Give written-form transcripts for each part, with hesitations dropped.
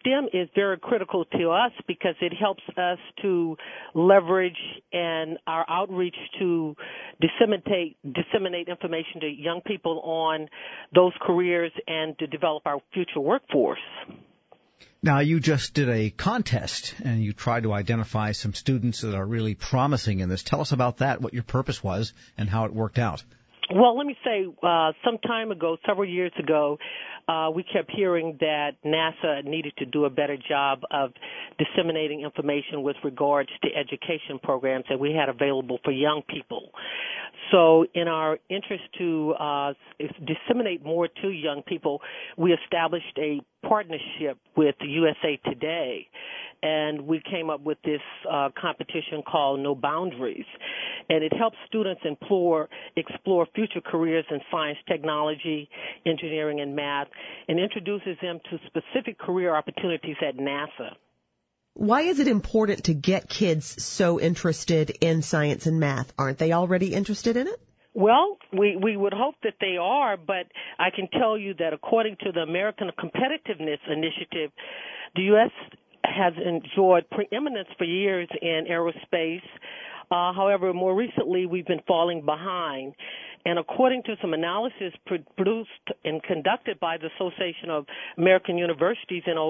STEM is very critical to us because it helps us to leverage and our outreach to disseminate information to young people on those careers and to develop our future workforce. Now, you just did a contest, and you tried to identify some students that are really promising in this. Tell us about that, what your purpose was, and how it worked out. Well, let me say, some time ago, several years ago, we kept hearing that NASA needed to do a better job of disseminating information with regards to education programs that we had available for young people. So in our interest to disseminate more to young people, we established a partnership with USA Today, and we came up with this competition called No Boundaries. And it helps students explore future careers in science, technology, engineering, and math, and introduces them to specific career opportunities at NASA. Why is it important to get kids so interested in science and math? Aren't they already interested in it? Well, we would hope that they are, but I can tell you that according to the American Competitiveness Initiative, the U.S. has enjoyed preeminence for years in aerospace. However, more recently, we've been falling behind. And according to some analysis produced and conducted by the Association of American Universities in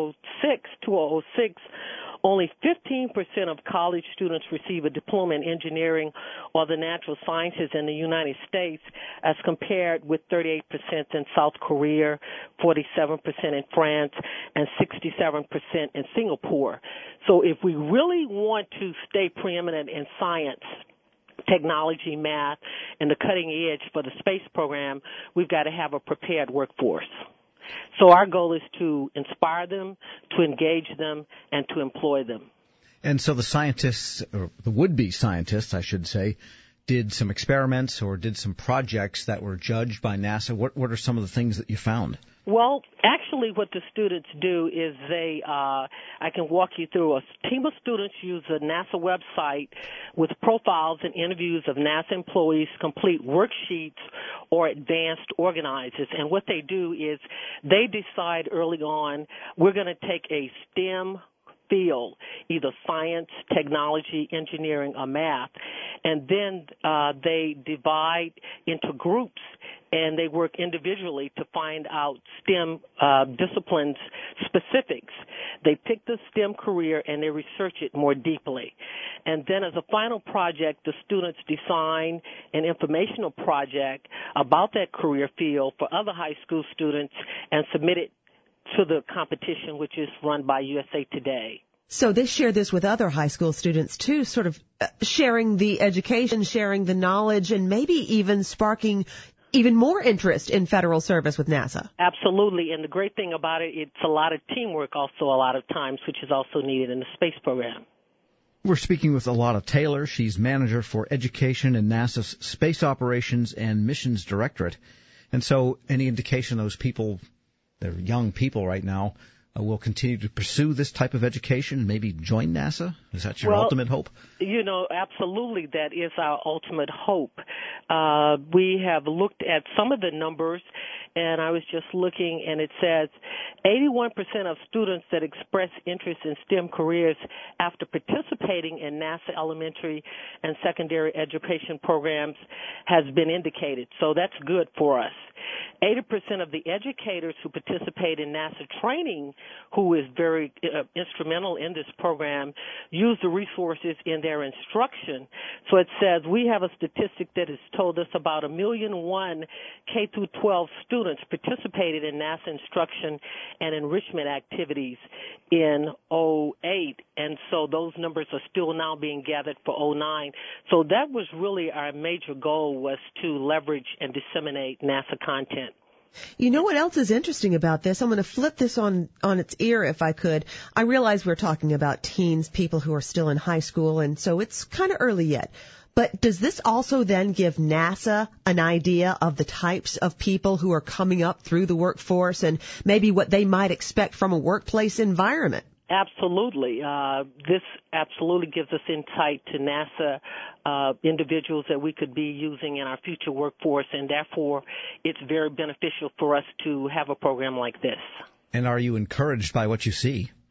2006, only 15% of college students receive a diploma in engineering or the natural sciences in the United States, as compared with 38% in South Korea, 47% in France, and 67% in Singapore. So if we really want to stay preeminent in science, technology, math, and the cutting edge for the space program, we've got to have a prepared workforce. So our goal is to inspire them, to engage them, and to employ them. And so the scientists, or the would-be scientists, I should say, did some experiments or did some projects that were judged by NASA. What are some of the things that you found? Well, actually what the students do is I can walk you through. A team of students use the NASA website with profiles and interviews of NASA employees, complete worksheets or advanced organizers. And what they do is they decide early on, we're going to take a STEM field, either science, technology, engineering, or math, and then they divide into groups and they work individually to find out STEM disciplines specifics. They pick the STEM career and they research it more deeply. And then as a final project, the students design an informational project about that career field for other high school students and submit it to the competition, which is run by USA Today. So they share this with other high school students too, sort of sharing the education, sharing the knowledge, and maybe even sparking even more interest in federal service with NASA. Absolutely. And the great thing about it, it's a lot of teamwork also a lot of times, which is also needed in the space program. We're speaking with Alana Taylor. She's manager for education in NASA's Space Operations and Missions Directorate. And so any indication those people, they're young people right now, will continue to pursue this type of education, maybe join NASA? Is that your ultimate hope? You know, absolutely, that is our ultimate hope. We have looked at some of the numbers, and I was just looking, and it says 81% of students that express interest in STEM careers after participating in NASA elementary and secondary education programs has been indicated. So that's good for us. 80% of the educators who participate in NASA training, who is very instrumental in this program, use the resources in their instruction. So it says we have a statistic that has told us about 1,000,001 K through 12 students participated in NASA instruction and enrichment activities in 2008, and so those numbers are still now being gathered for 2009. So that was really our major goal, was to leverage and disseminate NASA content. You know what else is interesting about this? I'm going to flip this on its ear if I could. I realize we're talking about teens, people who are still in high school, and so it's kind of early yet. But does this also then give NASA an idea of the types of people who are coming up through the workforce and maybe what they might expect from a workplace environment? Absolutely. This absolutely gives us insight to NASA individuals that we could be using in our future workforce, and therefore it's very beneficial for us to have a program like this. And are you encouraged by what you see?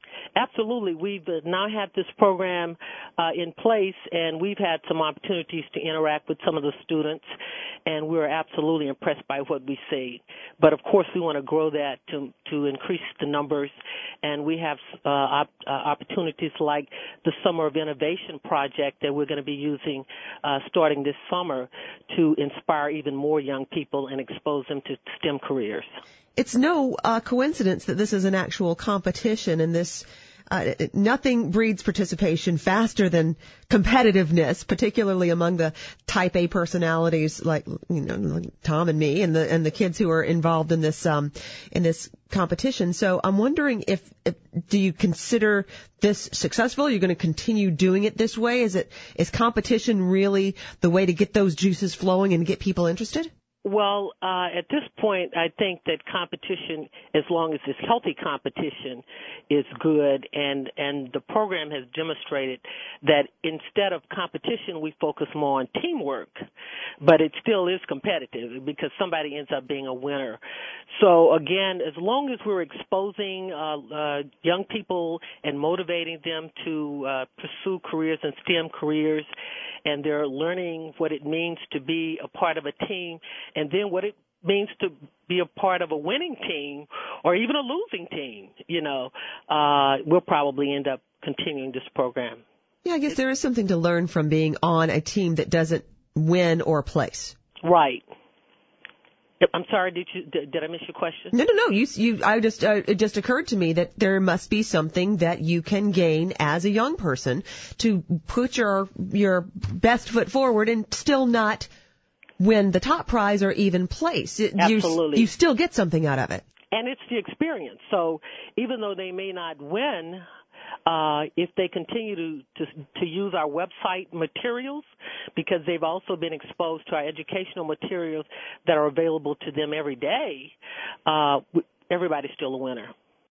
absolutely. We've now had this program in place, and we've had some opportunities to interact with some of the students, and we're absolutely impressed by what we see. But, of course, we want to grow that to increase the numbers, and we have opportunities like the Summer of Innovation project that we're going to be using starting this summer to inspire even more young people and expose them to STEM careers. It's no coincidence that this is an actual competition, and this nothing breeds participation faster than competitiveness, particularly among the type A personalities like like Tom and me, and the kids who are involved in this competition. So I'm wondering if do you consider this successful? Are you going to continue doing it this way? Is competition really the way to get those juices flowing and get people interested? Well, at this point, I think that competition, as long as it's healthy competition, is good, and the program has demonstrated that instead of competition, we focus more on teamwork, but it still is competitive because somebody ends up being a winner. So, again, as long as we're exposing young people and motivating them to pursue careers in STEM careers, and they're learning what it means to be a part of a team, and then what it means to be a part of a winning team or even a losing team, we'll probably end up continuing this program. Yeah, I guess there is something to learn from being on a team that doesn't win or place. Right. I'm sorry, did I miss your question? No. It just occurred to me that there must be something that you can gain as a young person to put your best foot forward and still not win the top prize or even place. Absolutely. You still get something out of it. And it's the experience. So even though they may not win, if they continue to use our website materials, because they've also been exposed to our educational materials that are available to them every day, everybody's still a winner.